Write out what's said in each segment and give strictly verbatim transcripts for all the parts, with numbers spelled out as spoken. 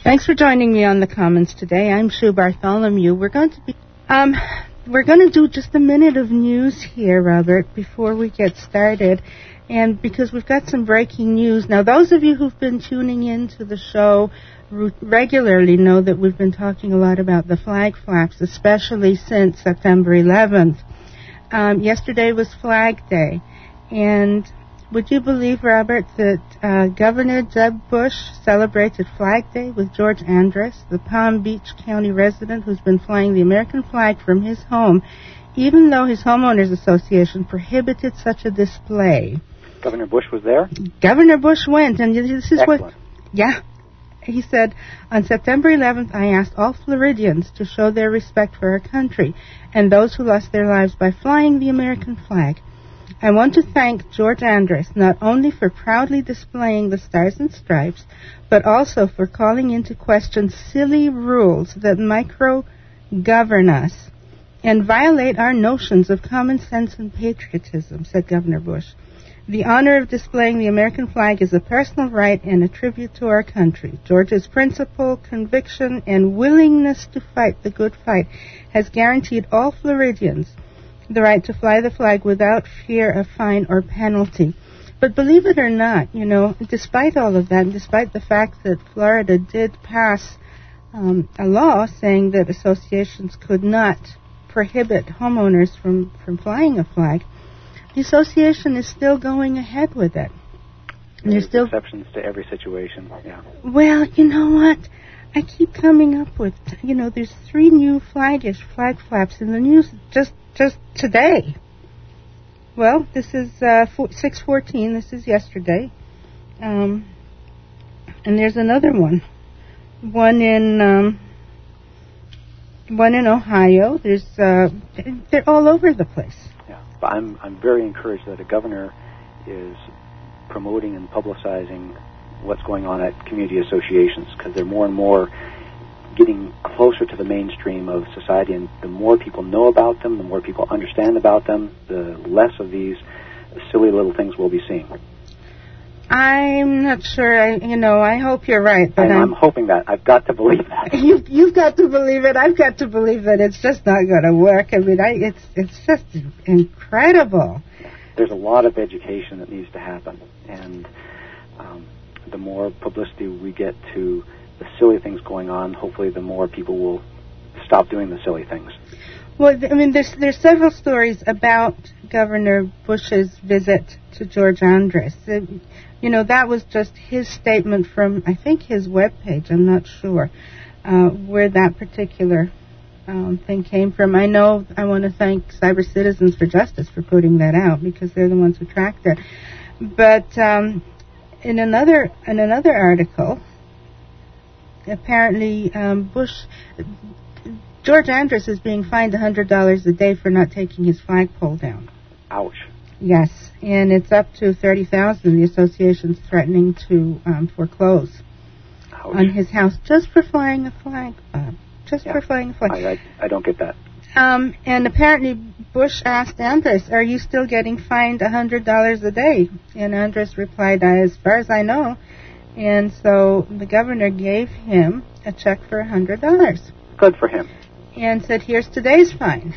Thanks for joining me on the Commons today. I'm Sue Bartholomew. We're going to be, um, we're going to do just a minute of news here, Robert, before we get started, and because we've got some breaking news. Now, those of you who've been tuning in to the show regularly know that we've been talking a lot about the flag flaps, especially since September eleventh. Um, yesterday was Flag Day, and would you believe, Robert, that uh, Governor Jeb Bush celebrated Flag Day with George Andress, the Palm Beach County resident who's been flying the American flag from his home, even though his homeowners association prohibited such a display? Governor Bush was there? Governor Bush went, and this is Excellent. what... Yeah. He said, on September eleventh, I asked all Floridians to show their respect for our country and those who lost their lives by flying the American flag. I want to thank George Andress not only for proudly displaying the stars and stripes, but also for calling into question silly rules that micro-govern us and violate our notions of common sense and patriotism, said Governor Bush. The honor of displaying the American flag is a personal right and a tribute to our country. George's principle, conviction, and willingness to fight the good fight has guaranteed all Floridians the right to fly the flag without fear of fine or penalty. But believe it or not, you know, despite all of that, and despite the fact that Florida did pass um, a law saying that associations could not prohibit homeowners from, from flying a flag, the association is still going ahead with it. And there's still exceptions to every situation, yeah. Well, you know what? I keep coming up with, you know, there's three new flagish flag flaps in the news just just today. Well, this is uh, six fourteen. This is yesterday. Um, and there's another one. One in um, one in Ohio. There's uh, they're all over the place. Yeah, but I'm I'm very encouraged that a governor is promoting and publicizing what's going on at community associations, because they're more and more getting closer to the mainstream of society, and the more people know about them, the more people understand about them, the less of these silly little things we'll be seeing. I'm not sure. I, you know, I hope you're right, but I'm, I'm, I'm hoping that. I've got to believe that. You've, you've got to believe it. I've got to believe that it's just not going to work. I mean, I, it's it's just incredible. There's a lot of education that needs to happen, and um, the more publicity we get to the silly things going on, hopefully the more people will stop doing the silly things. Well, I mean, there's there's several stories about Governor Bush's visit to George Andress. It, you know, that was just his statement from, I think, his webpage. I'm not sure uh, where that particular um, thing came from. I know I want to thank Cyber Citizens for Justice for putting that out, because they're the ones who tracked it. But um, in another in another article, apparently um, Bush, George Andress is being fined one hundred dollars a day for not taking his flagpole down. Ouch. Yes, and it's up to thirty thousand dollars. The association's threatening to um, foreclose Ouch. on his house just for flying a flag, Bob. Just yeah. for flying a flag. I, I, I don't get that. Um, and apparently Bush asked Andress, are you still getting fined one hundred dollars a day? And Andress replied, as far as I know. And so the governor gave him a check for one hundred dollars. Good for him. And said, here's today's fine.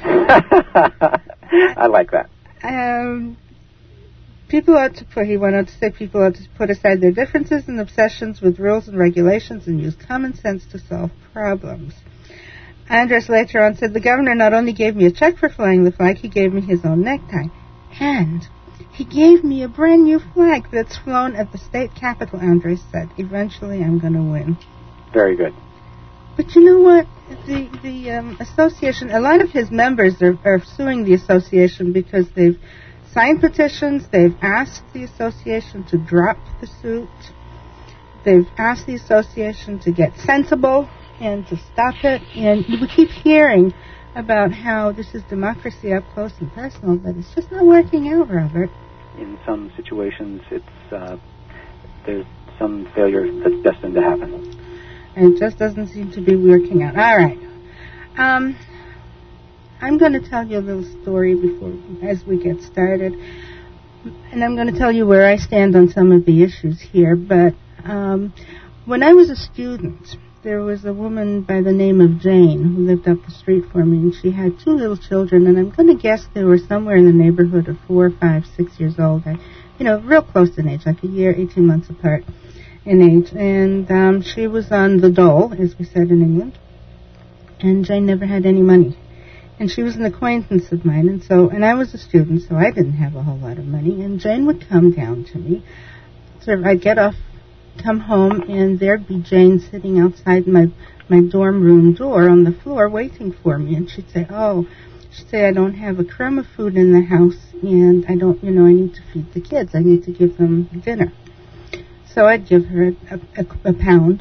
I like that. Um, people ought to put, he went on to say, people ought to put aside their differences and obsessions with rules and regulations and use common sense to solve problems. Andress later on said, the governor not only gave me a check for flying the flag, he gave me his own necktie. And he gave me a brand new flag that's flown at the state capitol, Andress said. Eventually I'm going to win. Very good. But you know what? The the um, association, a lot of his members are, are suing the association because they've signed petitions, they've asked the association to drop the suit, they've asked the association to get sensible and to stop it, and we keep hearing about how this is democracy up close and personal, but it's just not working out, Robert. In some situations, it's uh, there's some failure that's destined to happen. And it just doesn't seem to be working out. All right. Um, I'm going to tell you a little story before, as we get started. And I'm going to tell you where I stand on some of the issues here. But um, when I was a student there was a woman by the name of Jane who lived up the street from me, and she had two little children, and I'm going to guess they were somewhere in the neighborhood of four, five, six years old. I, you know, real close in age, like a year, eighteen months apart in age. And um, she was on the dole, as we said in England, and Jane never had any money. And she was an acquaintance of mine, and so, and I was a student, so I didn't have a whole lot of money. And Jane would come down to me. So I'd get off, come home, and there'd be Jane sitting outside my my dorm room door on the floor waiting for me. And she'd say, "Oh," she'd say, "I don't have a crumb of food in the house, and I don't, you know, I need to feed the kids. I need to give them dinner." So I'd give her a, a, a pound.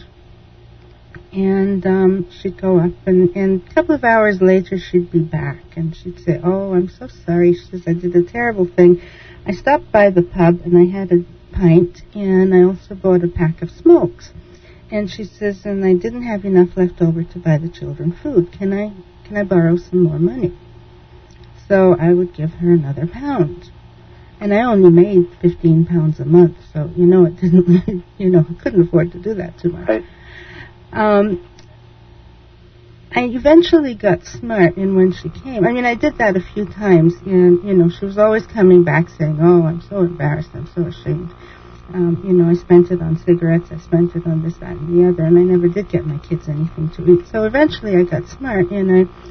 And um, she'd go up, and, and a couple of hours later, she'd be back, and she'd say, "Oh, I'm so sorry." She says, "I did a terrible thing. I stopped by the pub, and I had a pint, and I also bought a pack of smokes." And she says, "And I didn't have enough left over to buy the children food. Can I, can I borrow some more money?" So I would give her another pound. And I only made fifteen pounds a month, so, you know, it didn't, you know, I couldn't afford to do that too much. Right. Um, I eventually got smart, and when she came, I mean, I did that a few times, and, you know, she was always coming back saying, "Oh, I'm so embarrassed, I'm so ashamed. Um, you know, I spent it on cigarettes, I spent it on this, that, and the other, and I never did get my kids anything to eat." So eventually I got smart, and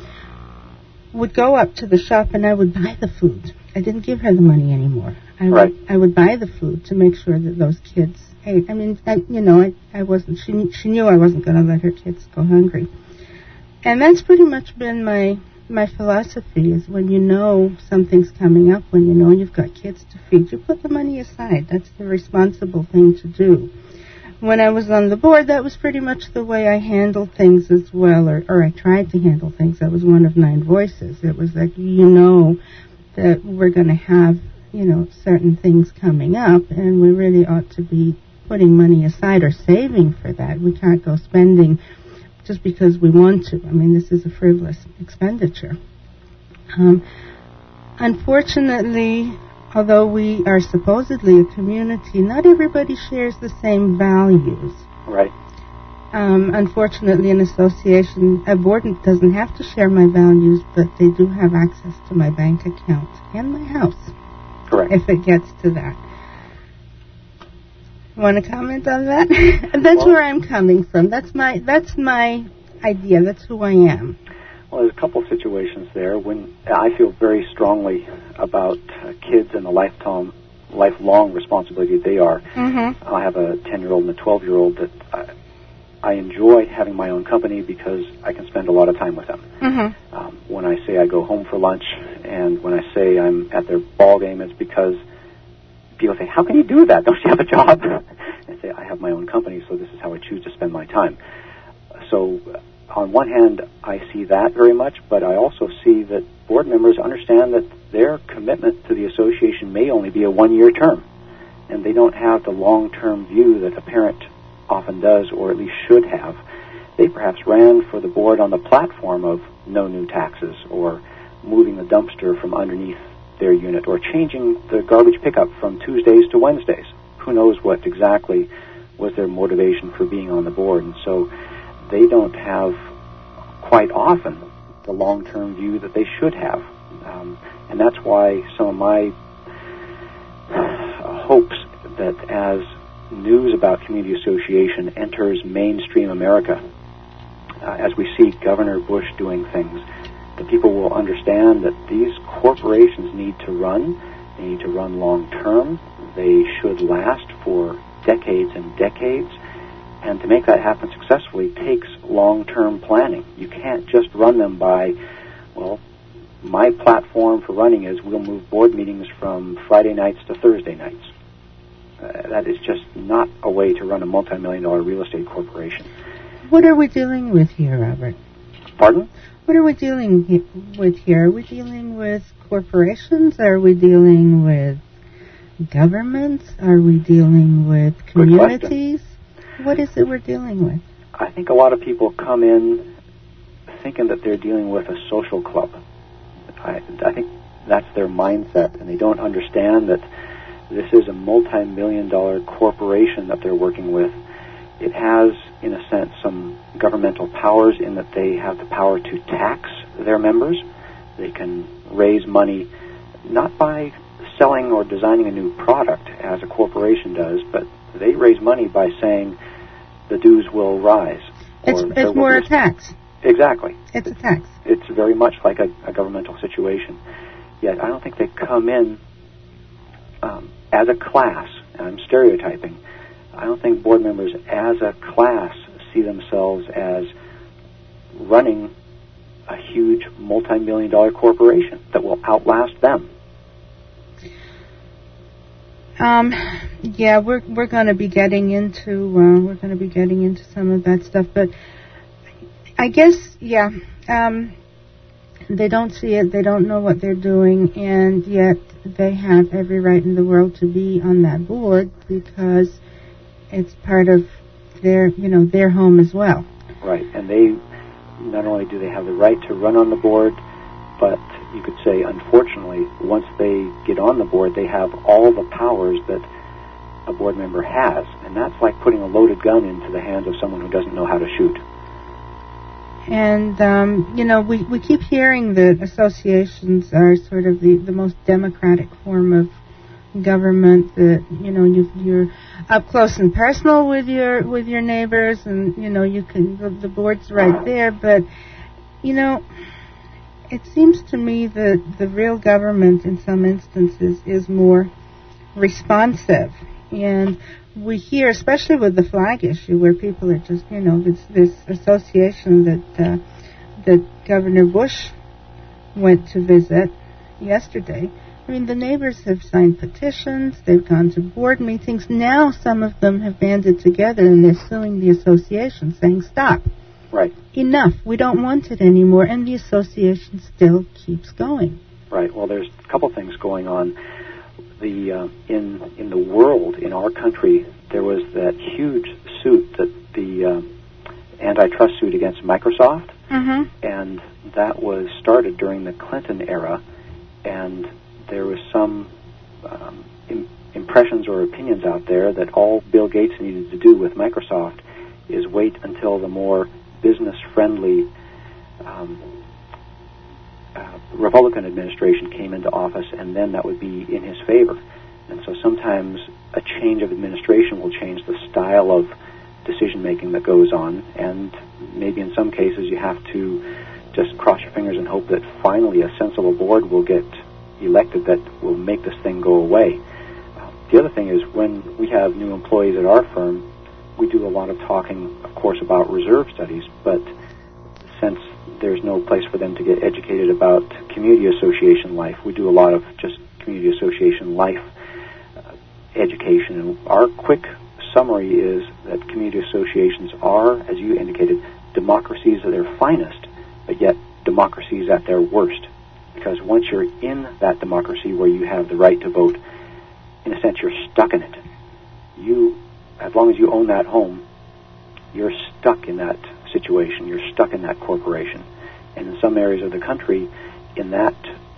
I would go up to the shop, and I would buy the food. I didn't give her the money anymore. I right. would, I would buy the food to make sure that those kids ate. I mean, I, you know, I, I wasn't, she, she knew I wasn't going to let her kids go hungry. And that's pretty much been my, my philosophy, is when you know something's coming up, when you know you've got kids to feed, you put the money aside. That's the responsible thing to do. When I was on the board, that was pretty much the way I handled things as well, or, or I tried to handle things. I was one of nine voices. It was like, you know that we're going to have, you know, certain things coming up, and we really ought to be putting money aside or saving for that. We can't go spending just because we want to. I mean, this is a frivolous expenditure. Um, unfortunately, although we are supposedly a community, not everybody shares the same values. Right. Um, unfortunately, an association, a board doesn't have to share my values, but they do have access to my bank account and my house. Correct. If it gets to that. Want to comment on that? That's well, where I'm coming from. That's my that's my idea. That's who I am. Well, there's a couple of situations there when I feel very strongly about uh, kids and the lifetime, lifelong responsibility they are. Mm-hmm. I have a ten-year-old and a twelve-year-old that I, I enjoy having my own company because I can spend a lot of time with them. Mm-hmm. Um, when I say I go home for lunch, and when I say I'm at their ball game, it's because people say, "How can you do that? Don't you have a job?" I say, "I have my own company, so this is how I choose to spend my time." So, uh, on one hand, I see that very much, but I also see that board members understand that their commitment to the association may only be a one-year term, and they don't have the long-term view that a parent often does, or at least should have. They perhaps ran for the board on the platform of no new taxes, or moving the dumpster from underneath their unit, or changing the garbage pickup from Tuesdays to Wednesdays. Who knows what exactly was their motivation for being on the board. And so they don't have quite often the long-term view that they should have. Um, and that's why some of my uh, hopes that as news about community association enters mainstream America, uh, as we see Governor Bush doing things, that people will understand that these corporations need to run. They need to run long-term. They should last for decades and decades. And to make that happen successfully takes long-term planning. You can't just run them by, well, my platform for running is we'll move board meetings from Friday nights to Thursday nights. Uh, that is just not a way to run a multi-million dollar real estate corporation. What are we dealing with here, Robert? Pardon? What are we dealing he- with here? Are we dealing with corporations? Are we dealing with governments? Are we dealing with communities? What is it we're dealing with? I think a lot of people come in thinking that they're dealing with a social club. I, I think that's their mindset, and they don't understand that this is a multi-million dollar corporation that they're working with, It has, in a sense, some governmental powers in that they have the power to tax their members. They can raise money not by selling or designing a new product as a corporation does, but they raise money by saying the dues will rise. It's, it's more a tax. Exactly. It's a tax. It's very much like a, a governmental situation. Yet I don't think they come in um, as a class, and I'm stereotyping, I don't think board members as a class see themselves as running a huge multi-million dollar corporation that will outlast them. Um, yeah, we're we're going to be getting into uh, we're going to be getting into some of that stuff, but I guess yeah, um, they don't see it, they don't know what they're doing, and yet they have every right in the world to be on that board because it's part of their you know their home as well. Right, and they not only do they have the right to run on the board, but you could say, unfortunately, once they get on the board, they have all the powers that a board member has. And that's like putting a loaded gun into the hands of someone who doesn't know how to shoot. And, um, you know, we, we keep hearing that associations are sort of the, the most democratic form of government, that, you know, you, you're up close and personal with your with your neighbors, and, you know, you can, the, the board's right there. But, you know, it seems to me that the real government in some instances is more responsive. And we hear, especially with the flag issue, where people are just, you know, this, this association that uh, that Governor Bush went to visit yesterday. I mean, the neighbors have signed petitions, they've gone to board meetings. Now some of them have banded together and they're suing the association, saying, stop. Right. Enough. We don't want it anymore. And the association still keeps going. Right. Well, there's a couple things going on. The uh, in in the world, in our country, there was that huge suit, that the uh, antitrust suit against Microsoft, mm-hmm. and that was started during the Clinton era, and there was some um, im- impressions or opinions out there that all Bill Gates needed to do with Microsoft is wait until the more business-friendly um, uh, Republican administration came into office, and then that would be in his favor. And so sometimes a change of administration will change the style of decision-making that goes on, and maybe in some cases you have to just cross your fingers and hope that finally a sensible board will get elected that will make this thing go away. Uh, the other thing is, when we have new employees at our firm, we do a lot of talking, of course, about reserve studies, but since there's no place for them to get educated about community association life, we do a lot of just community association life uh, education. And our quick summary is that community associations are, as you indicated, democracies at their finest, but yet democracies at their worst. Because once you're in that democracy where you have the right to vote, in a sense, you're stuck in it. You As long as you own that home, you're stuck in that situation. You're stuck in that corporation. And in some areas of the country, in that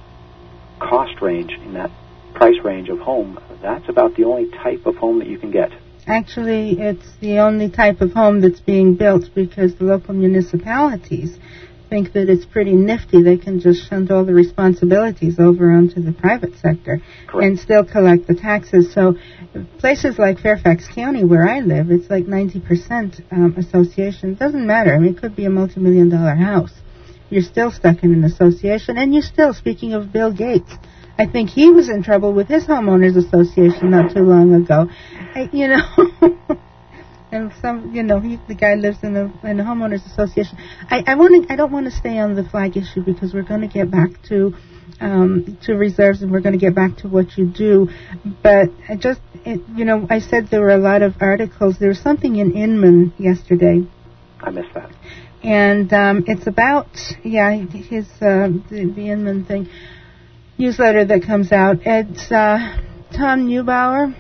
cost range, in that price range of home, that's about the only type of home that you can get. Actually, it's the only type of home that's being built because the local municipalities think that it's pretty nifty. They can just shunt all the responsibilities over onto the private sector. Correct. And still collect the taxes. So places like Fairfax County, where I live, it's like ninety percent um, association. It doesn't matter. I mean, it could be a multi-million dollar house. You're still stuck in an association. And you're still, speaking of Bill Gates, I think he was in trouble with his homeowners association not too long ago. I, you know... And some, you know, he, the guy lives in a in a homeowners association. I, I want to. I don't want to stay on the flag issue because we're going to get back to um, to reserves, and we're going to get back to what you do. But I just, it, you know, I said there were a lot of articles. There was something in Inman yesterday. I missed that. And um, it's about, yeah, his uh, the, the Inman thing newsletter that comes out. It's uh, Tom Neubauer.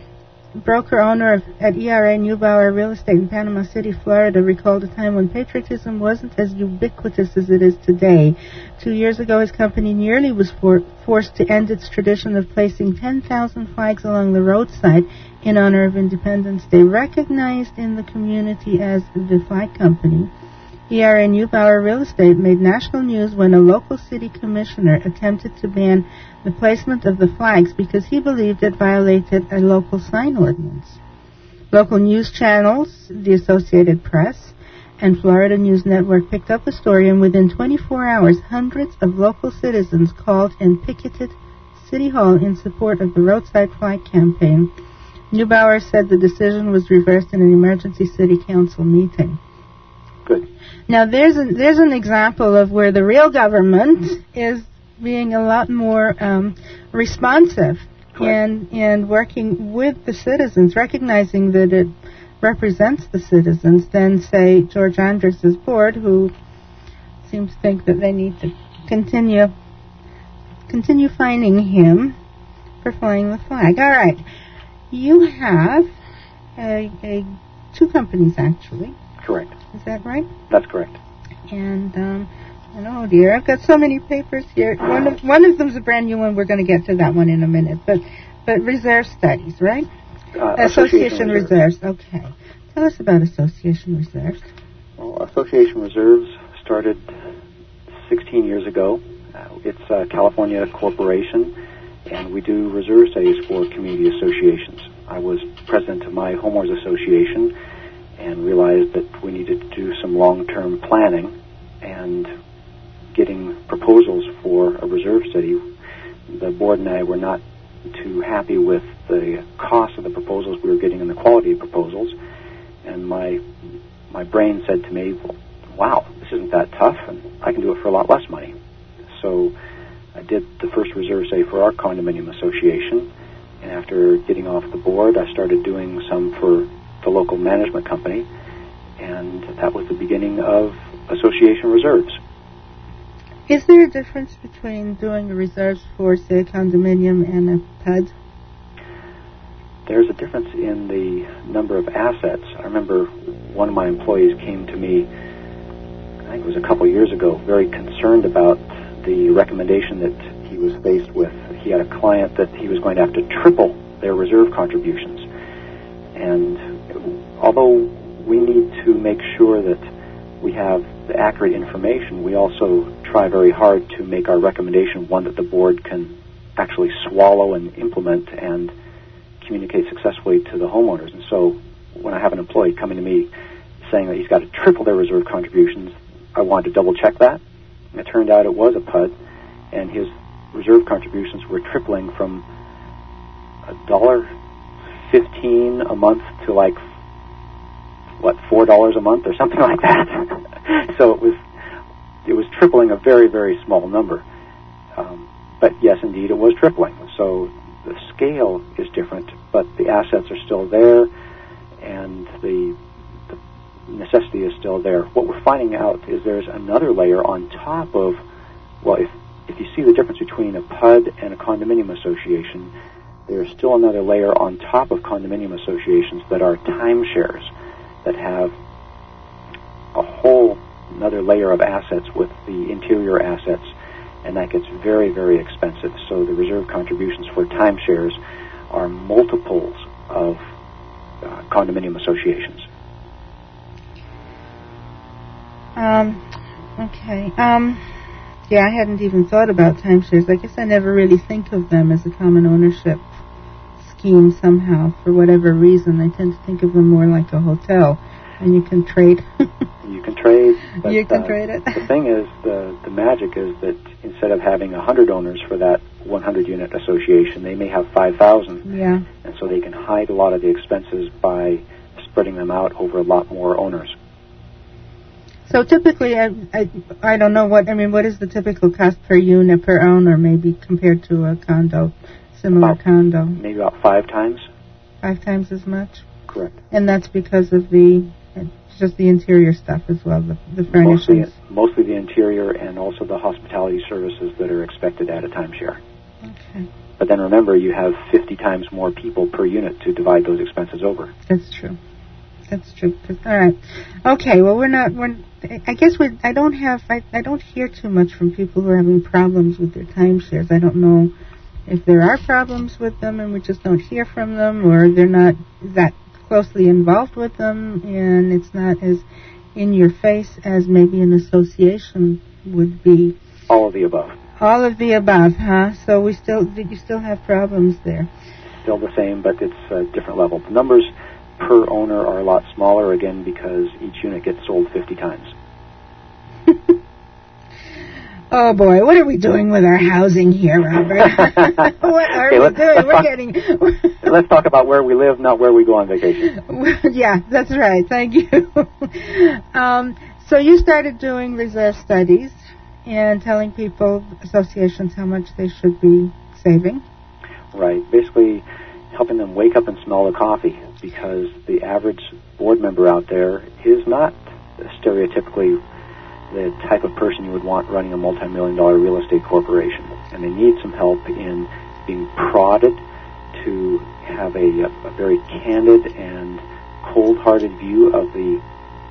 broker-owner of, at E R A Neubauer Real Estate in Panama City, Florida, recalled a time when patriotism wasn't as ubiquitous as it is today. Two years ago, his company nearly was for, forced to end its tradition of placing ten thousand flags along the roadside in honor of Independence Day, recognized in the community as the Flag Company. E R A Neubauer Real Estate made national news when a local city commissioner attempted to ban the placement of the flags because he believed it violated a local sign ordinance. Local news channels, the Associated Press, and Florida News Network picked up the story, and within twenty-four hours, hundreds of local citizens called and picketed City Hall in support of the roadside flag campaign. Neubauer said the decision was reversed in an emergency city council meeting. Good. Now, there's an, there's an example of where the real government is being a lot more um, responsive and, and working with the citizens, recognizing that it represents the citizens, than, say, George Andres' board, who seems to think that they need to continue continue fining him for flying the flag. All right. You have a, a two companies, actually. Correct. Is that right? That's correct. And, um, and oh dear, I've got so many papers here. One of one of them's a brand new one. We're going to get to that one in a minute. But but Reserve Studies, right? Uh, Association, Association Reserves. Reserves. Okay. Tell us about Association Reserves. Well, Association Reserves started sixteen years ago. Uh, it's a California corporation, and we do reserve studies for community associations. I was president of my homeowners association and realized that we needed to do some long-term planning and getting proposals for a reserve study. The board and I were not too happy with the cost of the proposals we were getting and the quality of proposals, and my my brain said to me, wow, this isn't that tough, and I can do it for a lot less money. So I did the first reserve study for our condominium association, and after getting off the board, I started doing some for the local management company, and that was the beginning of Association Reserves. Is there a difference between doing a reserves for, say, a condominium and a P U D? There's a difference in the number of assets. I remember one of my employees came to me, I think it was a couple years ago, very concerned about the recommendation that he was faced with. He had a client that he was going to have to triple their reserve contributions. And although we need to make sure that we have the accurate information, we also try very hard to make our recommendation one that the board can actually swallow and implement and communicate successfully to the homeowners. And so when I have an employee coming to me saying that he's got to triple their reserve contributions, I wanted to double check that. And it turned out it was a P U D, and his reserve contributions were tripling from a dollar fifteen a month to like what four dollars a month or something like that. So it was it was tripling a very very small number. Um, but yes, indeed, it was tripling. So the scale is different, but the assets are still there, and the, the necessity is still there. What we're finding out is there's another layer on top of, well, if if you see the difference between a P U D and a condominium association, there's still another layer on top of condominium associations that are timeshares that have a whole another layer of assets with the interior assets, and that gets very, very expensive. So the reserve contributions for timeshares are multiples of uh, condominium associations. Um, okay. Um, yeah, I hadn't even thought about timeshares. I guess I never really think of them as a common ownership scheme somehow. For whatever reason, I tend to think of them more like a hotel, and you can trade. You can trade. But, you can uh, trade it. The thing is, the the magic is that instead of having one hundred owners for that one hundred unit association, they may have five thousand. Yeah. And so they can hide a lot of the expenses by spreading them out over a lot more owners. So typically, I, I, I don't know what, I mean, what is the typical cost per unit, per owner, maybe compared to a condo, similar about, condo? Maybe about five times. Five times as much? Correct. And that's because of the, just the interior stuff as well, the, the furnishings? Mostly, mostly the interior and also the hospitality services that are expected at a timeshare. Okay. But then remember, you have fifty times more people per unit to divide those expenses over. That's true. That's true. All right. Okay. Well, we're not. We're. I guess we. I don't have. I. I don't hear too much from people who are having problems with their timeshares. I don't know if there are problems with them, and we just don't hear from them, or they're not that closely involved with them, and it's not as in your face as maybe an association would be. All of the above. All of the above, huh? So we still. You still have problems there. Still the same, but it's a different level. The numbers per owner are a lot smaller, again, because each unit gets sold fifty times. Oh, boy, what are we doing with our housing here, Robert? What are okay, we let's, doing? Let's We're talk, getting... let's talk about where we live, not where we go on vacation. Yeah, that's right. Thank you. um, so you started doing reserve studies and telling people, associations, how much they should be saving. Right. Basically, helping them wake up and smell the coffee, because the average board member out there is not stereotypically the type of person you would want running a multi-million dollar real estate corporation. And they need some help in being prodded to have a, a very candid and cold-hearted view of the,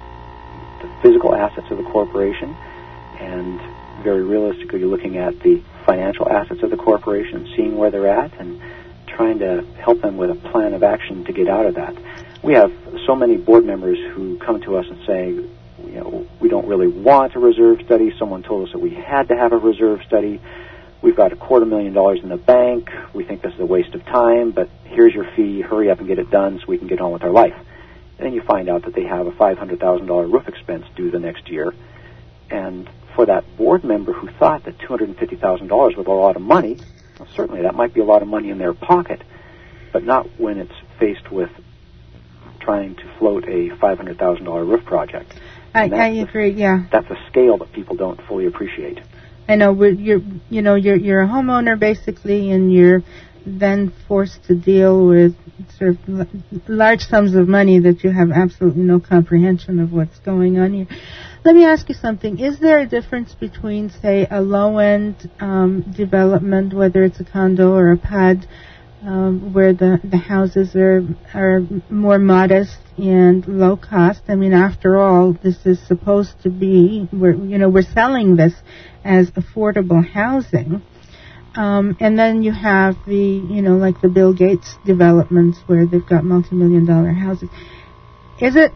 the physical assets of the corporation, and very realistically looking at the financial assets of the corporation, seeing where they're at, and trying to help them with a plan of action to get out of that. We have so many board members who come to us and say, you know, we don't really want a reserve study. Someone told us that we had to have a reserve study. We've got a quarter million dollars in the bank. We think this is a waste of time, but here's your fee. Hurry up and get it done so we can get on with our life. And then you find out that they have a five hundred thousand dollars roof expense due the next year. And for that board member who thought that two hundred fifty thousand dollars was a lot of money, well, certainly that might be a lot of money in their pocket, but not when it's faced with trying to float a five hundred thousand dollars roof project. I, I agree, yeah. That's a scale that people don't fully appreciate. I know, we're, you're, you know, you're, you're a homeowner basically, and you're then forced to deal with sort of l- large sums of money that you have absolutely no comprehension of what's going on here. Let me ask you something. Is there a difference between, say, a low-end um, development, whether it's a condo or a pad, um, where the, the houses are are more modest and low cost? I mean, after all, this is supposed to be, we're, you know, we're selling this as affordable housing. Um, and then you have the, you know, like the Bill Gates developments where they've got multi-million dollar houses. Is it,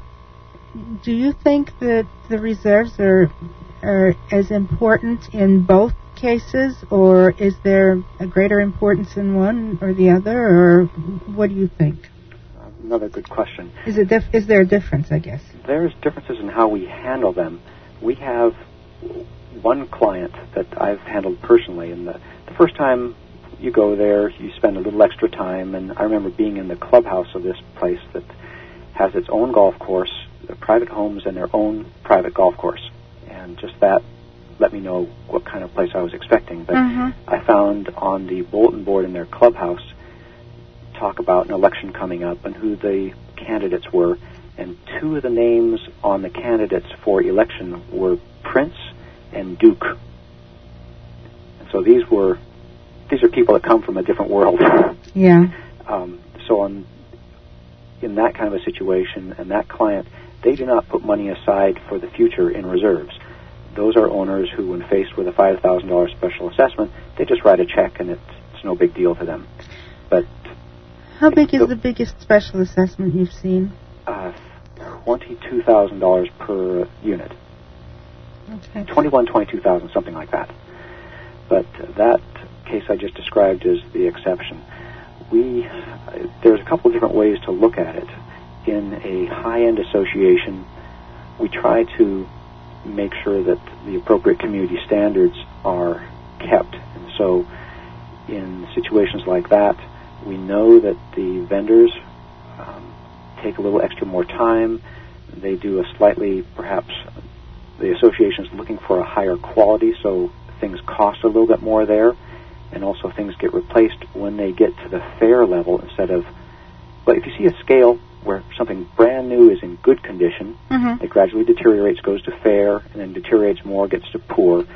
do you think that the reserves are are as important in both cases, or is there a greater importance in one or the other, or what do you think? Another good question. Is it dif- is there a difference, I guess? There's differences in how we handle them. We have one client that I've handled personally, and the, the first time you go there, you spend a little extra time, and I remember being in the clubhouse of this place that has its own golf course, the private homes, and their own private golf course. And just that let me know what kind of place I was expecting. But mm-hmm. I found on the bulletin board in their clubhouse talk about an election coming up and who the candidates were. And two of the names on the candidates for election were Prince and Duke. And so these were these are people that come from a different world. Yeah. Um, so on in that kind of a situation and that client, they do not put money aside for the future in reserves. Those are owners who, when faced with a five thousand dollars special assessment, they just write a check and it's, it's no big deal to them. But how big is the biggest special assessment you've seen? Uh, twenty-two thousand dollars per unit. Okay. Twenty-one, twenty-two thousand, something like that. But that case I just described is the exception. We uh, there's a couple of different ways to look at it. In a high-end association, we try to make sure that the appropriate community standards are kept. And so in situations like that, we know that the vendors um, take a little extra more time. They do a slightly, perhaps, the association is looking for a higher quality, so things cost a little bit more there, and also things get replaced when they get to the fair level instead of, but if you see a scale where something brand new is in good condition, mm-hmm. it gradually deteriorates, goes to fair, and then deteriorates more, gets to poor.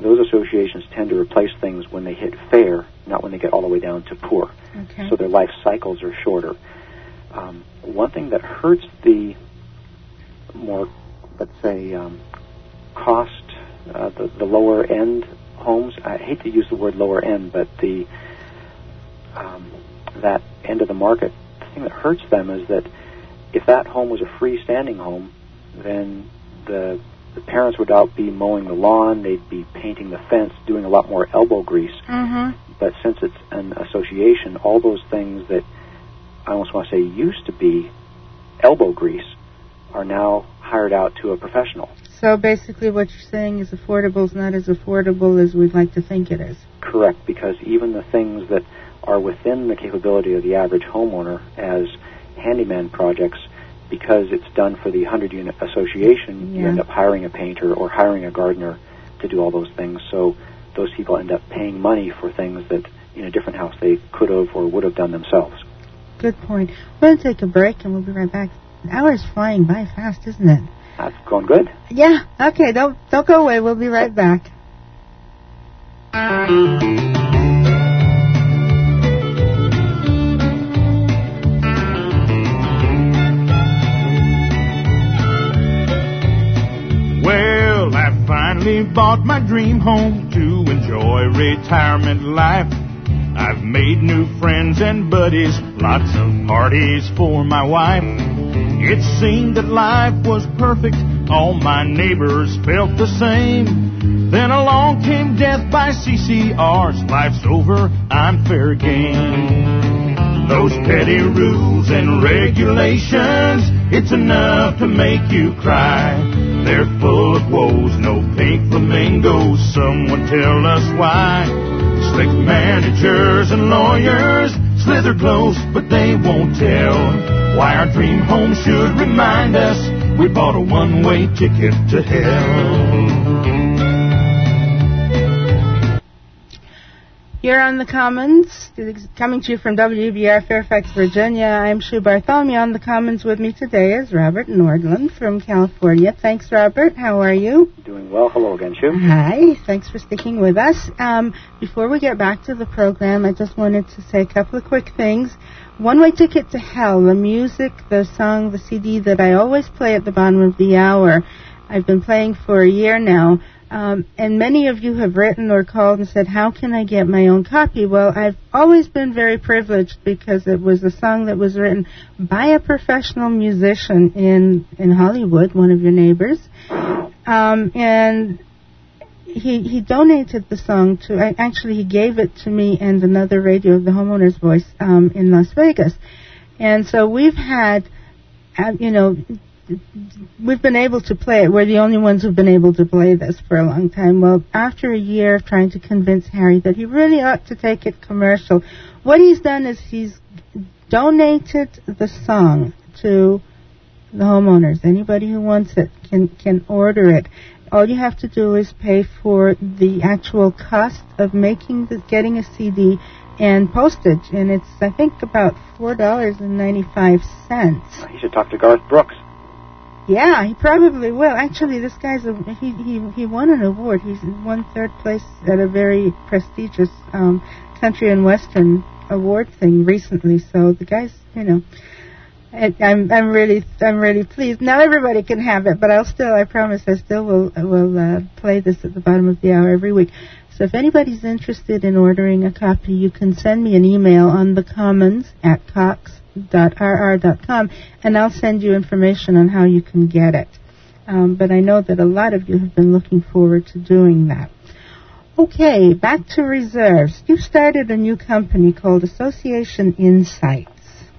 those associations tend to replace things when they hit fair, not when they get all the way down to poor. Okay. So their life cycles are shorter. Um, one thing that hurts the more, let's say, um, cost, uh, the, the lower end homes, I hate to use the word lower end, but the um, that end of the market, the thing that hurts them is that if that home was a freestanding home, then the the parents would out be mowing the lawn, they'd be painting the fence, doing a lot more elbow grease. Mm-hmm. But since it's an association, all those things that I almost want to say used to be elbow grease are now hired out to a professional. So basically what you're saying is affordable is not as affordable as we'd like to think it is. Correct, because even the things that are within the capability of the average homeowner as handyman projects, because it's done for the hundred-unit association, yeah. you end up hiring a painter or hiring a gardener to do all those things. So those people end up paying money for things that in a different house they could have or would have done themselves. Good point. We're going to take a break and we'll be right back. The hour's flying by fast, isn't it? That's going good. Yeah. Okay, don't, don't go away. We'll be right back. Finally bought my dream home to enjoy retirement life. I've made new friends and buddies, lots of parties for my wife. It seemed that life was perfect, all my neighbors felt the same. Then along came death by C C Rs, life's over, I'm fair game. Those petty rules and regulations, it's enough to make you cry. They're full of woes, no pink flamingos, someone tell us why. Slick managers and lawyers slither close, but they won't tell why our dream home should remind us we bought a one-way ticket to hell. You're on the Commons, coming to you from W B R Fairfax, Virginia. I'm Sue Bartholomew. On the Commons with me today is Robert Nordland from California. Thanks, Robert. How are you? Doing well. Hello again, Sue. Hi. Thanks for sticking with us. Um, before we get back to the program, I just wanted to say a couple of quick things. One-Way Ticket to Hell, the music, the song, the C D that I always play at the bottom of the hour. I've been playing for a year now. Um, and many of you have written or called and said, how can I get my own copy? Well, I've always been very privileged because it was a song that was written by a professional musician in, in Hollywood, one of your neighbors. Um, and he he donated the song to, I, actually he gave it to me and another radio, the Homeowner's Voice, um, in Las Vegas. And so we've had, uh, you know, we've been able to play it. We're the only ones who've been able to play this for a long time. Well, after a year of trying to convince Harry that he really ought to take it commercial, what he's done is he's donated the song to the homeowners. Anybody who wants it can, can order it. All you have to do is pay for the actual cost of making the, getting a C D and postage, and it's, I think, about four dollars and ninety-five cents. You should talk to Garth Brooks. Yeah, he probably will. Actually, this guy's a, he he he won an award. He's won third place at a very prestigious um, country and western award thing recently. So the guy's, you know, I, I'm I'm really I'm really pleased. Not everybody can have it, but I'll still I promise I still will will uh, play this at the bottom of the hour every week. So if anybody's interested in ordering a copy, you can send me an email on the Commons at Cox. Dot r r dot com, and I'll send you information on how you can get it. Um, but I know that a lot of you have been looking forward to doing that. Okay, back to reserves. You started a new company called Association Insights.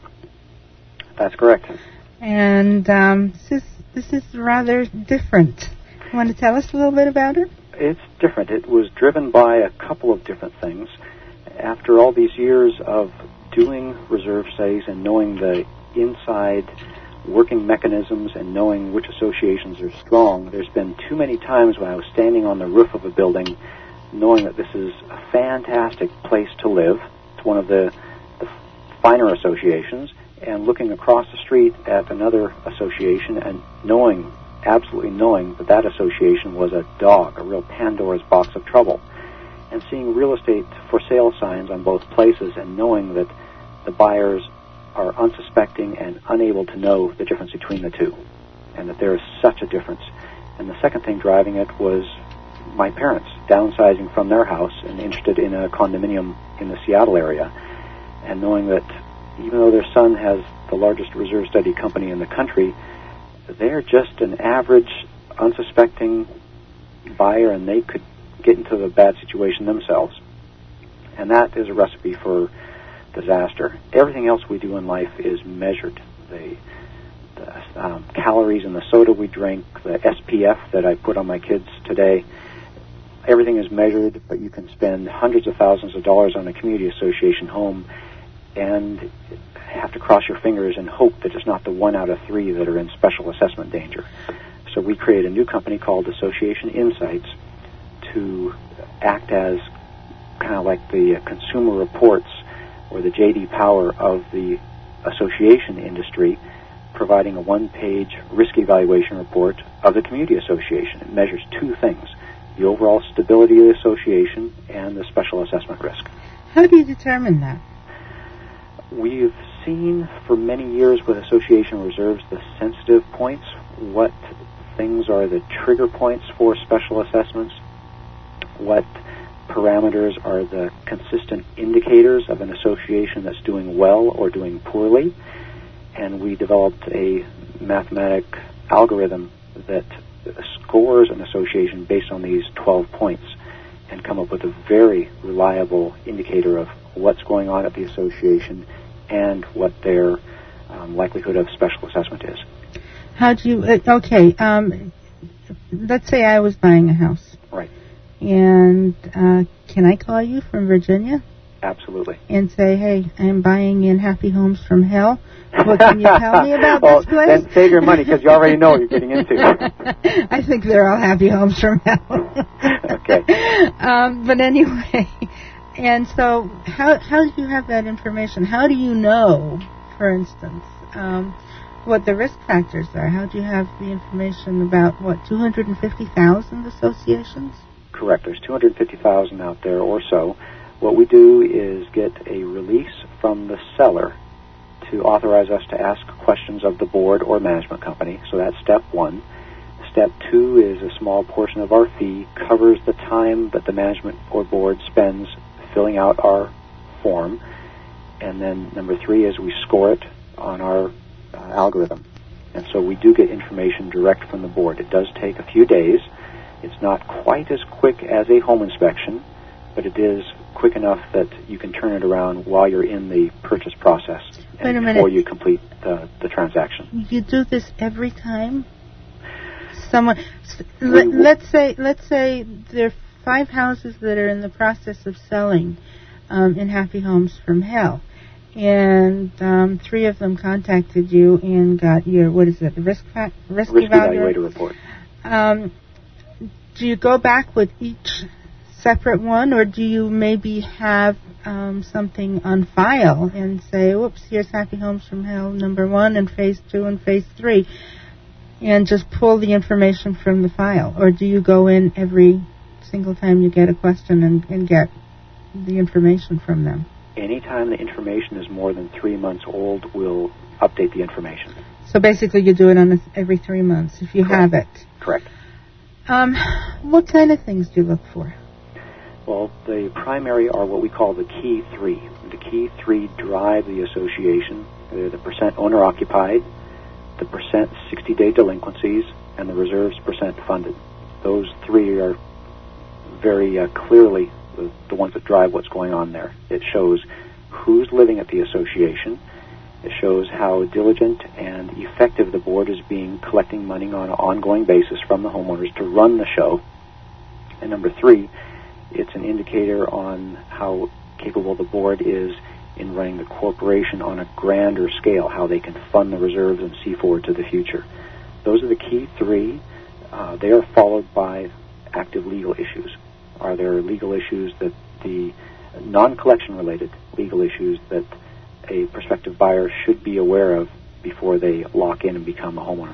That's correct. And um, this is this is rather different. You want to tell us a little bit about it? It's different. It was driven by a couple of different things. After all these years of doing reserve studies and knowing the inside working mechanisms and knowing which associations are strong, there's been too many times when I was standing on the roof of a building knowing that this is a fantastic place to live. It's one of the, the finer associations, and looking across the street at another association and knowing absolutely knowing that that association was a dog, a real Pandora's box of trouble. And seeing real estate for sale signs on both places and knowing that the buyers are unsuspecting and unable to know the difference between the two, and that there is such a difference. And the second thing driving it was my parents downsizing from their house and interested in a condominium in the Seattle area, and knowing that even though their son has the largest reserve study company in the country, they're just an average, unsuspecting buyer, and they could get into a bad situation themselves. And that is a recipe for disaster. Everything else we do in life is measured. The, the um, calories in the soda we drink, the S P F that I put on my kids today, everything is measured, but you can spend hundreds of thousands of dollars on a community association home and have to cross your fingers and hope that it's not the one out of three that are in special assessment danger. So we created a new company called Association Insights to act as kind of like the uh, Consumer Reports or the J D Power of the association industry, providing a one-page risk evaluation report of the community association. It measures two things: the overall stability of the association and the special assessment risk. How do you determine that? We've seen for many years with association reserves the sensitive points, what things are the trigger points for special assessments, what parameters are the consistent indicators of an association that's doing well or doing poorly. And we developed a mathematic algorithm that scores an association based on these twelve points and come up with a very reliable indicator of what's going on at the association and what their um, likelihood of special assessment is. How do you, uh, okay, um, let's say I was buying a house. Right. And uh, can I call you from Virginia? Absolutely. And say, hey, I'm buying in Happy Homes from Hell. What can you tell me about well, this place? Then save your money because you already know what you're getting into. I think they're all Happy Homes from Hell. Okay. Um, but anyway, and so how how do you have that information? How do you know, for instance, um, what the risk factors are? How do you have the information about, what, two hundred fifty thousand associations? Correct. There's two hundred fifty thousand out there or so. What we do is get a release from the seller to authorize us to ask questions of the board or management company. So that's step one. Step two is a small portion of our fee covers the time that the management or board spends filling out our form. And then number three is we score it on our uh, algorithm. And so we do get information direct from the board. It does take a few days. It's not quite as quick as a home inspection, but it is quick enough that you can turn it around while you're in the purchase process and Wait a minute. before you complete the, the transaction. You do this every time? Someone, let, let's say, let's say there are five houses that are in the process of selling um, in Happy Homes from Hell, and um, three of them contacted you and got your, what is it, the risk fa- risk, risk evaluator evaluator report. Um, do you go back with each separate one, or do you maybe have um, something on file and say, whoops, here's Happy Homes from Hell number one and phase two and phase three, and just pull the information from the file? Or do you go in every single time you get a question and, and get the information from them? Anytime the information is more than three months old, we'll update the information. So basically you do it on a, every three months if you Correct. have it. Correct. Um, what kind of things do you look for? Well, the primary are what we call the key three. The key three drive the association. They're the percent owner-occupied, the percent sixty-day delinquencies, and the reserves percent funded. Those three are very uh, clearly the, the ones that drive what's going on there. It shows who's living at the association. It shows how diligent and effective the board is being collecting money on an ongoing basis from the homeowners to run the show. And number three, it's an indicator on how capable the board is in running the corporation on a grander scale, how they can fund the reserves and see forward to the future. Those are the key three. Uh, they are followed by active legal issues. Are there legal issues that the non-collection related legal issues that a prospective buyer should be aware of before they lock in and become a homeowner there?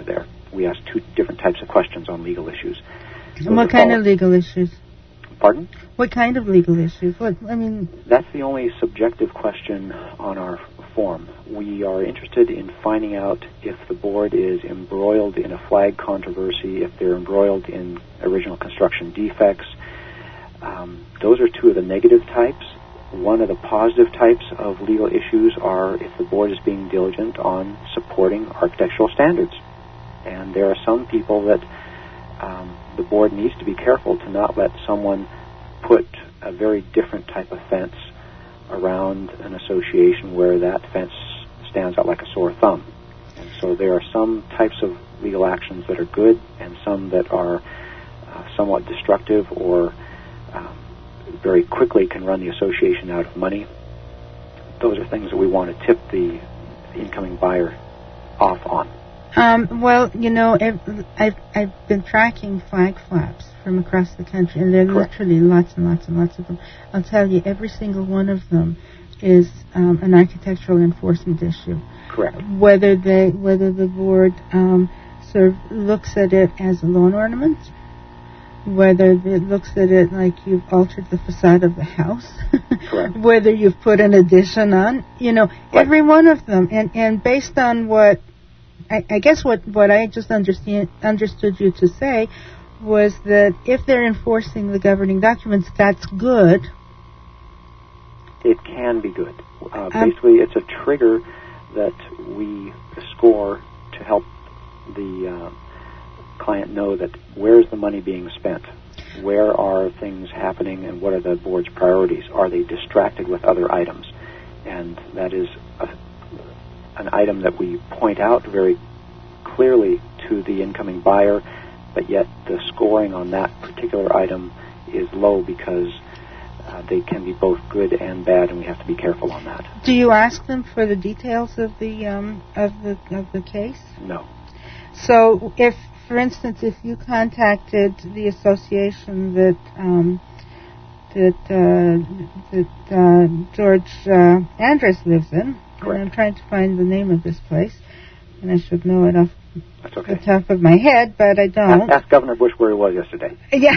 we ask two different types of questions on legal issues. And what kind of legal issues? Pardon? What kind of legal issues? What I mean, that's the only subjective question on our form. We are interested in finding out if the board is embroiled in a flag controversy, if they're embroiled in original construction defects. Um, those are two of the negative types. One of the positive types of legal issues are if the board is being diligent on supporting architectural standards. And there are some people that um, the board needs to be careful to not let someone put a very different type of fence around an association where that fence stands out like a sore thumb. And so there are some types of legal actions that are good and some that are uh, somewhat destructive or um, very quickly can run the association out of money. Those are things that we want to tip the incoming buyer off on. Um, well, you know, I've, I've been tracking flag flaps from across the country, and there are Correct. literally lots and lots and lots of them. I'll tell you, every single one of them is um, an architectural enforcement issue. Correct. Whether they, whether the board um, sort of looks at it as a lawn ornament, whether it looks at it like you've altered the facade of the house, Correct. whether you've put an addition on, you know, Right. every one of them. And, and based on what, I, I guess what, what I just understand, understood you to say was that if they're enforcing the governing documents, that's good. It can be good. Uh, Um, basically, it's a trigger that we score to help the uh, client know that where's the money being spent, where are things happening, and what are the board's priorities. Are they distracted with other items? And that is a, an item that we point out very clearly to the incoming buyer, but yet the scoring on that particular item is low because uh, they can be both good and bad, and we have to be careful on that. Do you ask them for the details of the um, of the of the case? No. So, if, for instance, if you contacted the association that um, that uh, that uh, George uh, Andres lives in, Correct. and I'm trying to find the name of this place, and I should know it off That's okay. the top of my head, but I don't. Ask, ask Governor Bush where he was yesterday.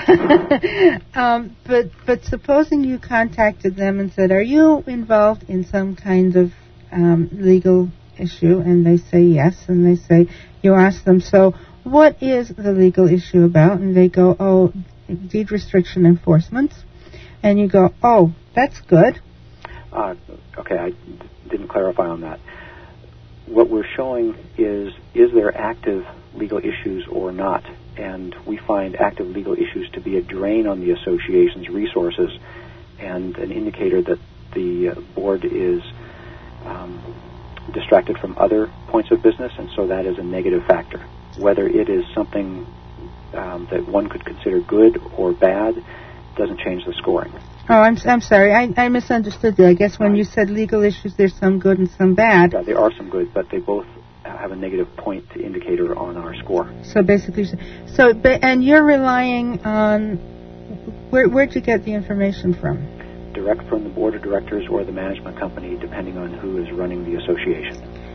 Yeah. um, but but supposing you contacted them and said, "Are you involved in some kind of um, legal issue?" and they say yes, and they say, you ask them, "So what is the legal issue about?" and they go, "Oh, deed restriction enforcement," and you go, "Oh, that's good." Uh, okay, I d- didn't clarify on that. What we're showing is, is there active legal issues or not? And we find active legal issues to be a drain on the association's resources and an indicator that the uh, board is um, distracted from other points of business, and so that is a negative factor. Whether it is something um, that one could consider good or bad doesn't change the scoring. Oh, I'm I'm sorry. I, I misunderstood you. I guess when you said legal issues, there's some good and some bad. Yeah, there are some good, but they both have a negative point indicator on our score. So basically, so ba- and you're relying on where where'd you get the information from? Direct from the board of directors or the management company, depending on who is running the association.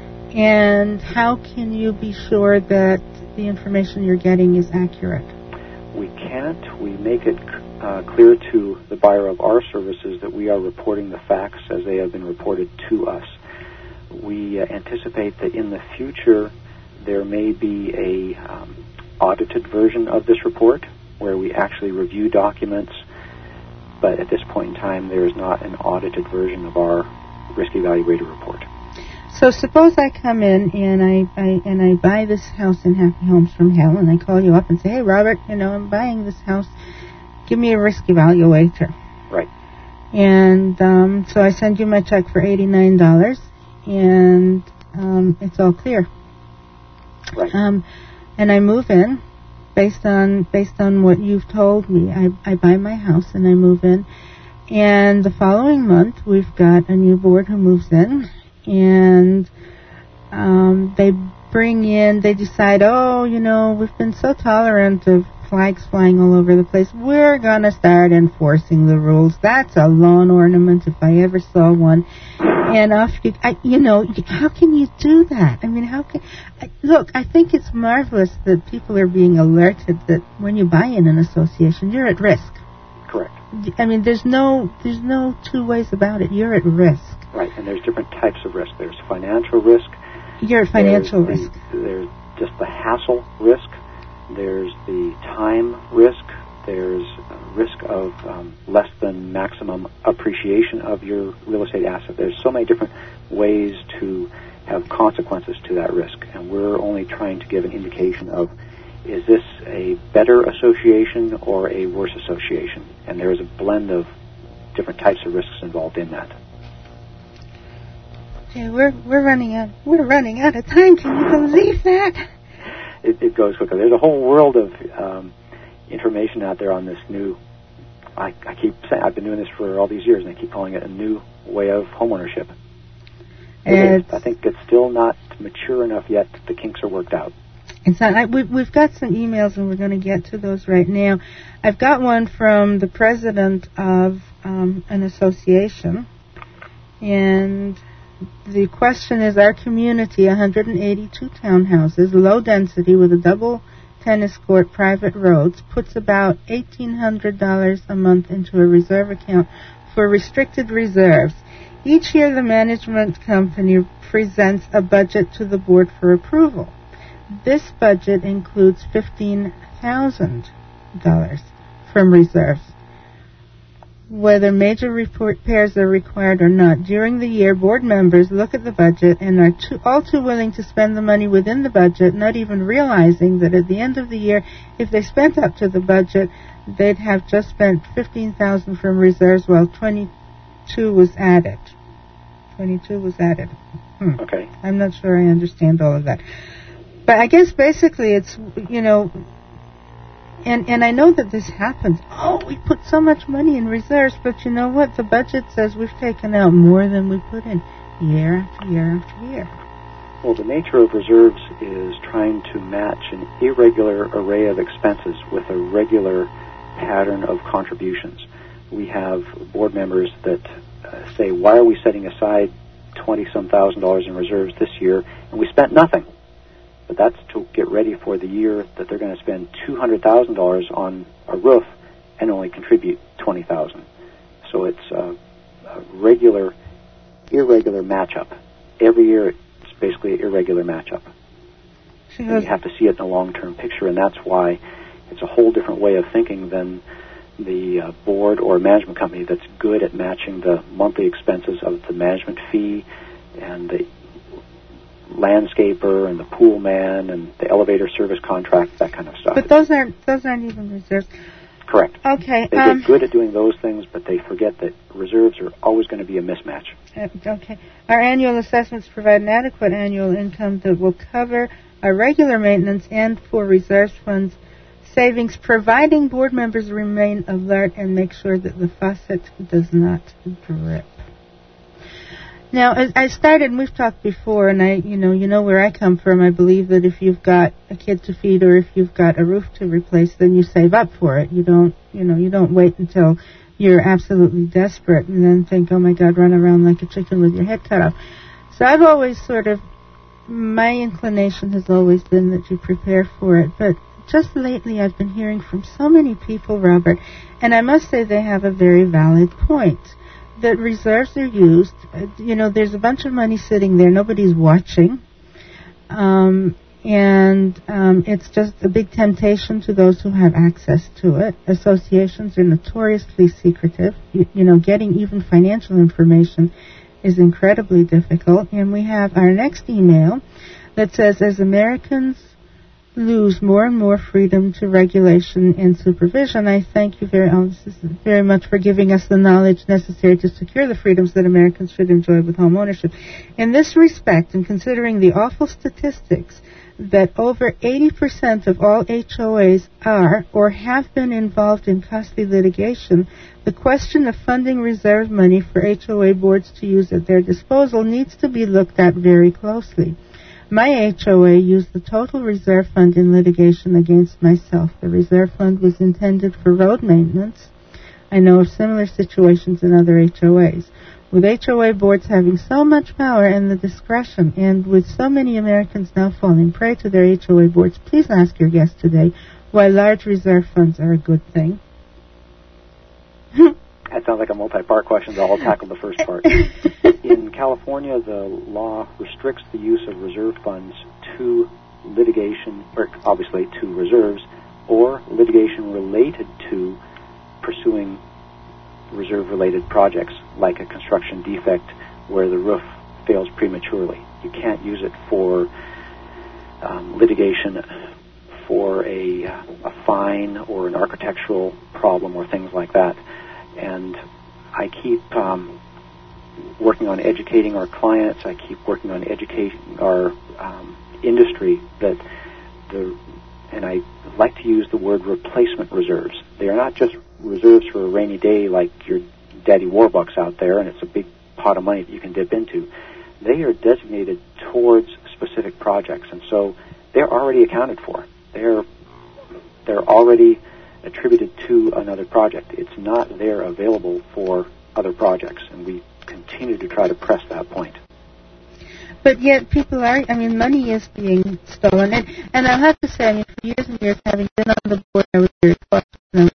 And how can you be sure that the information you're getting is accurate? We can't. We make it uh, clear to the buyer of our services that we are reporting the facts as they have been reported to us. We uh, anticipate that in the future there may be a um, audited version of this report where we actually review documents, but at this point in time there is not an audited version of our risk evaluator report. So suppose I come in and I, I and I buy this house in Happy Homes from Hell, and I call you up and say, "Hey, Robert, you know, I'm buying this house. Give me a risk evaluator." Right. And um, so I send you my check for eighty-nine dollars, and um, it's all clear. Right. Um, and I move in based on based on what you've told me. I, I buy my house and I move in, and the following month we've got a new board who moves in. And um, they bring in, they decide, oh, you know, we've been so tolerant of flags flying all over the place. We're going to start enforcing the rules. That's a lawn ornament if I ever saw one. And off you, I, you know, how can you do that? I mean, how can, I, look, I think it's marvelous that people are being alerted that when you buy in an association, you're at risk. Correct. I mean, there's no, there's no two ways about it. You're at risk. Right, and there's different types of risk. There's financial risk. You're at financial there's risk. The, there's just the hassle risk. There's the time risk. There's a risk of um, less than maximum appreciation of your real estate asset. There's so many different ways to have consequences to that risk, and we're only trying to give an indication of, is this a better association or a worse association? And there is a blend of different types of risks involved in that. Okay, we're we're running out. We're running out of time. Can you believe that? It, it goes quickly. There's a whole world of um, information out there on this new. I, I keep saying I've been doing this for all these years, and I keep calling it a new way of homeownership. It is, I think it's still not mature enough yet that the kinks are worked out. It's not, I, we, we've got some emails, and we're going to get to those right now. I've got one from the president of um, an association, and the question is, our community, one hundred eighty-two townhouses, low density with a double tennis court, private roads, puts about eighteen hundred dollars a month into a reserve account for restricted reserves. Each year the management company presents a budget to the board for approval. This budget includes fifteen thousand dollars from reserves. Whether major repairs are required or not, during the year, board members look at the budget and are too, all too willing to spend the money within the budget, not even realizing that at the end of the year, if they spent up to the budget, they'd have just spent fifteen thousand dollars from reserves while twenty-two was added. twenty-two was added. Hmm. Okay. I'm not sure I understand all of that. But I guess basically it's, you know, and, and I know that this happens. Oh, we put so much money in reserves, but you know what? The budget says we've taken out more than we put in year after year after year. Well, the nature of reserves is trying to match an irregular array of expenses with a regular pattern of contributions. We have board members that uh, say, why are we setting aside twenty-some thousand dollars in reserves this year, and we spent nothing? But that's to get ready for the year that they're going to spend two hundred thousand dollars on a roof and only contribute twenty thousand dollars. So it's a, a regular, irregular matchup. Every year it's basically an irregular matchup. And you have to see it in a long-term picture, and that's why it's a whole different way of thinking than the uh, board or management company that's good at matching the monthly expenses of the management fee and the landscaper and the pool man and the elevator service contract, that kind of stuff. But those aren't those aren't even reserves. Correct. Okay. They um, get good at doing those things, but they forget that reserves are always going to be a mismatch. Uh, okay. Our annual assessments provide an adequate annual income that will cover our regular maintenance and for reserves funds savings, providing board members remain alert and make sure that the faucet does not drip. Now, as I started, and we've talked before, and I, you know, you know where I come from. I believe that if you've got a kid to feed or if you've got a roof to replace, then you save up for it. You don't, you know, you don't wait until you're absolutely desperate and then think, oh my God, run around like a chicken with your head cut off. So I've always sort of, my inclination has always been that you prepare for it. But just lately, I've been hearing from so many people, Robert, and I must say they have a very valid point. That reserves are used, uh, you know, there's a bunch of money sitting there, nobody's watching, um, and um, it's just a big temptation to those who have access to it. Associations are notoriously secretive. You, you know, getting even financial information is incredibly difficult. And we have our next email that says, as Americans lose more and more freedom to regulation and supervision, I thank you very, oh, this is very much for giving us the knowledge necessary to secure the freedoms that Americans should enjoy with home ownership. In this respect, and considering the awful statistics that over eighty percent of all H O As are or have been involved in costly litigation, the question of funding reserve money for H O A boards to use at their disposal needs to be looked at very closely. My H O A used the total reserve fund in litigation against myself. The reserve fund was intended for road maintenance. I know of similar situations in other H O As. With H O A boards having so much power and the discretion, and with so many Americans now falling prey to their H O A boards, please ask your guest today why large reserve funds are a good thing. That sounds like a multi-part question, so I'll tackle the first part. In California, the law restricts the use of reserve funds to litigation, or obviously to reserves, or litigation related to pursuing reserve-related projects, like a construction defect where the roof fails prematurely. You can't use it for um, litigation for a, a fine or an architectural problem or things like that. And I keep um, working on educating our clients. I keep working on educating our um, industry that the, and I like to use the word replacement reserves. They are not just reserves for a rainy day like your Daddy Warbucks out there, and it's a big pot of money that you can dip into. They are designated towards specific projects, and so they're already accounted for. They're they're already attributed to another project. It's not there available for other projects, and we continue to try to press that point. But yet people are, I mean, money is being stolen. And, and I'll have to say, I mean, for years and years, having been on the board, I was very cautious.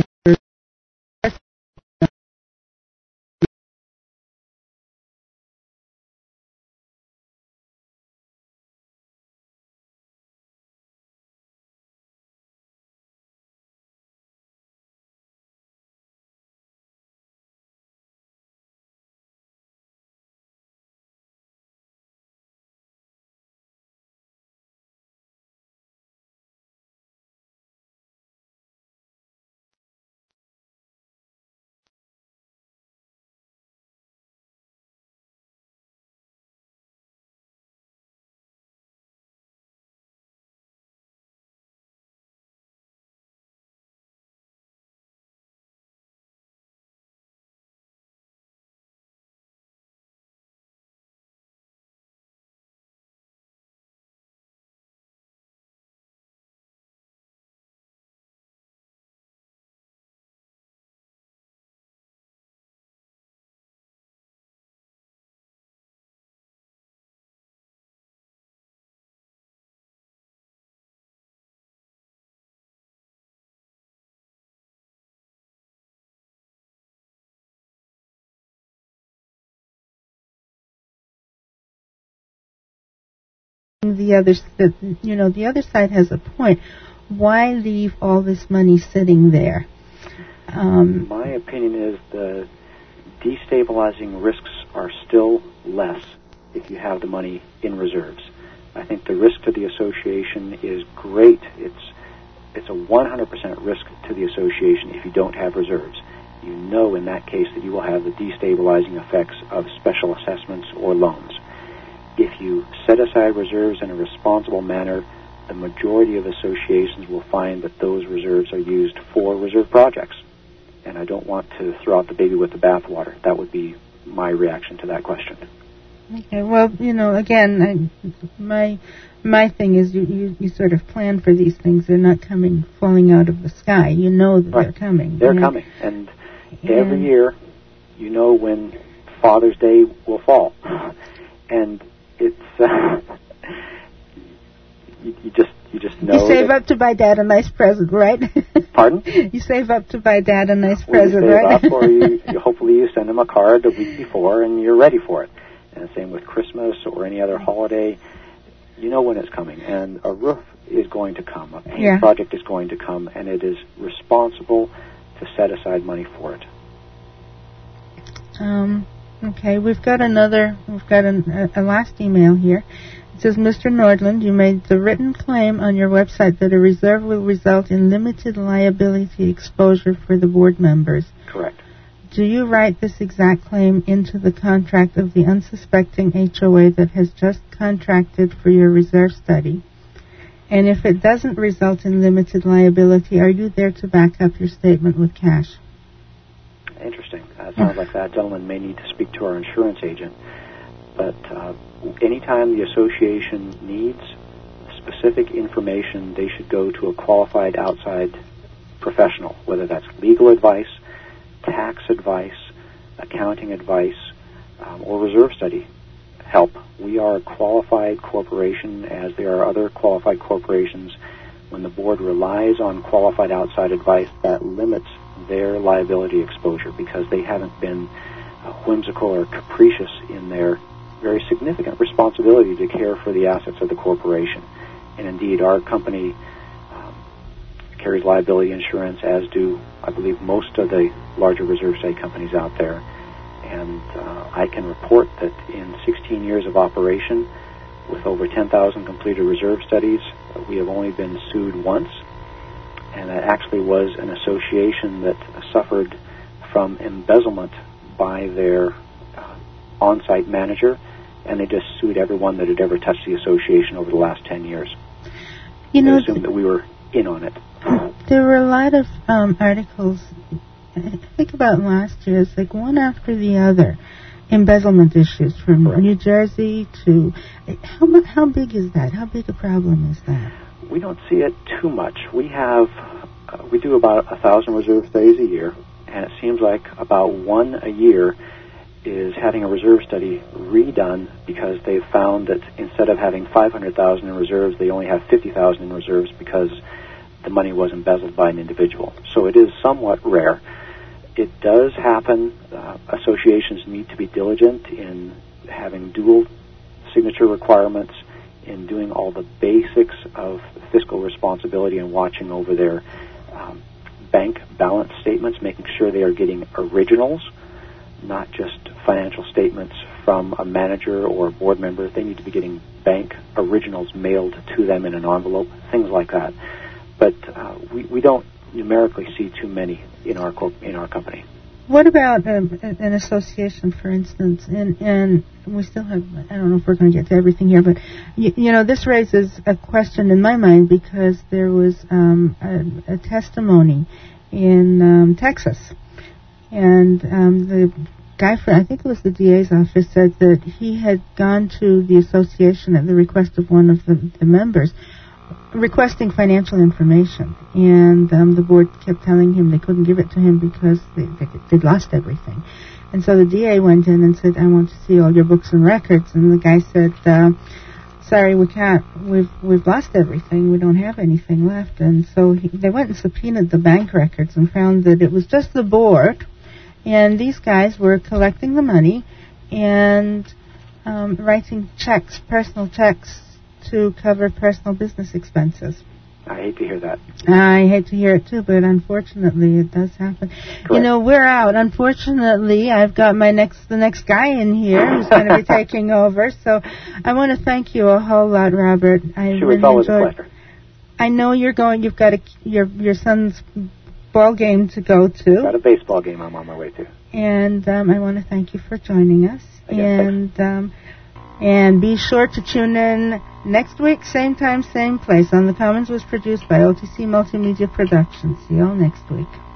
The other, the, you know, the other side has a point. Why leave all this money sitting there? Um, My opinion is the destabilizing risks are still less if you have the money in reserves. I think the risk to the association is great. It's it's a one hundred percent risk to the association if you don't have reserves. You know in that case that you will have the destabilizing effects of special assessments or loans. If you set aside reserves in a responsible manner, the majority of associations will find that those reserves are used for reserve projects. And I don't want to throw out the baby with the bathwater. That would be my reaction to that question. Okay, well, you know, again, I, my my thing is you, you, you sort of plan for these things. They're not coming, falling out of the sky. You know that right. they're coming. They're yeah. coming. And every year, you know when Father's Day will fall. And it's uh, you, you just you just know. You save up to buy Dad a nice present, right? Pardon? You save up to buy Dad a nice well, present, you save right? up, or you, you hopefully you send him a card the week before, and you're ready for it. And the same with Christmas or any other holiday. You know when it's coming, and a roof is going to come. A paint yeah. project is going to come, and it is responsible to set aside money for it. Um. Okay, we've got another, we've got an, a, a last email here. It says, Mister Nordland, you made the written claim on your website that a reserve will result in limited liability exposure for the board members. Correct. Do you write this exact claim into the contract of the unsuspecting H O A that has just contracted for your reserve study? And if it doesn't result in limited liability, are you there to back up your statement with cash? Interesting. Uh, it sounds like that gentleman may need to speak to our insurance agent. But uh, anytime the association needs specific information, they should go to a qualified outside professional, whether that's legal advice, tax advice, accounting advice, um, or reserve study help. We are a qualified corporation, as there are other qualified corporations. When the board relies on qualified outside advice, that limits their liability exposure because they haven't been uh, whimsical or capricious in their very significant responsibility to care for the assets of the corporation. And indeed, our company um, carries liability insurance, as do, I believe, most of the larger reserve study companies out there. And uh, I can report that in sixteen years of operation, with over ten thousand completed reserve studies, uh, we have only been sued once. And that actually was an association that suffered from embezzlement by their uh, on-site manager, and they just sued everyone that had ever touched the association over the last ten years. You know, they assumed that we were in on it. There were a lot of um, articles, I think about last year, it's like one after the other, embezzlement issues from Correct. New Jersey to, how much, how big is that? How big a problem is that? We don't see it too much. We have, uh, we do about a thousand reserve studies a year, and it seems like about one a year is having a reserve study redone because they've found that instead of having five hundred thousand in reserves, they only have fifty thousand in reserves because the money was embezzled by an individual. So it is somewhat rare. It does happen. Uh, associations need to be diligent in having dual signature requirements, in doing all the basics of fiscal responsibility and watching over their um, bank balance statements, making sure they are getting originals, not just financial statements from a manager or a board member. They need to be getting bank originals mailed to them in an envelope, things like that. But uh, we, we don't numerically see too many in our corp- in our company. What about um, an association, for instance, and, and we still have, I don't know if we're going to get to everything here, but, you, you know, this raises a question in my mind because there was um, a, a testimony in um, Texas, and um, the guy for, I think it was the D A's office, said that he had gone to the association at the request of one of the, the members, requesting financial information, and um, the board kept telling him they couldn't give it to him because they, they, they'd lost everything. And so the D A went in and said, I want to see all your books and records. And the guy said, uh, sorry, we can't. We've we've lost everything. We don't have anything left. And so he, they went and subpoenaed the bank records and found that it was just the board, and these guys were collecting the money and um, writing checks, personal checks, to cover personal business expenses. I hate to hear that. I hate to hear it too, but unfortunately it does happen. Correct. You know, we're out. Unfortunately, I've got my next the next guy in here who's going to be taking over. So I want to thank you a whole lot, Robert. I sure, really it's always enjoyed. a pleasure. I know you're going. You've got a, your your son's ball game to go to. Got a baseball game I'm on my way to. And um, I want to thank you for joining us. Again, and um, and be sure to tune in next week, same time, same place. On the Commons was produced by O T C Multimedia Productions. See you all next week.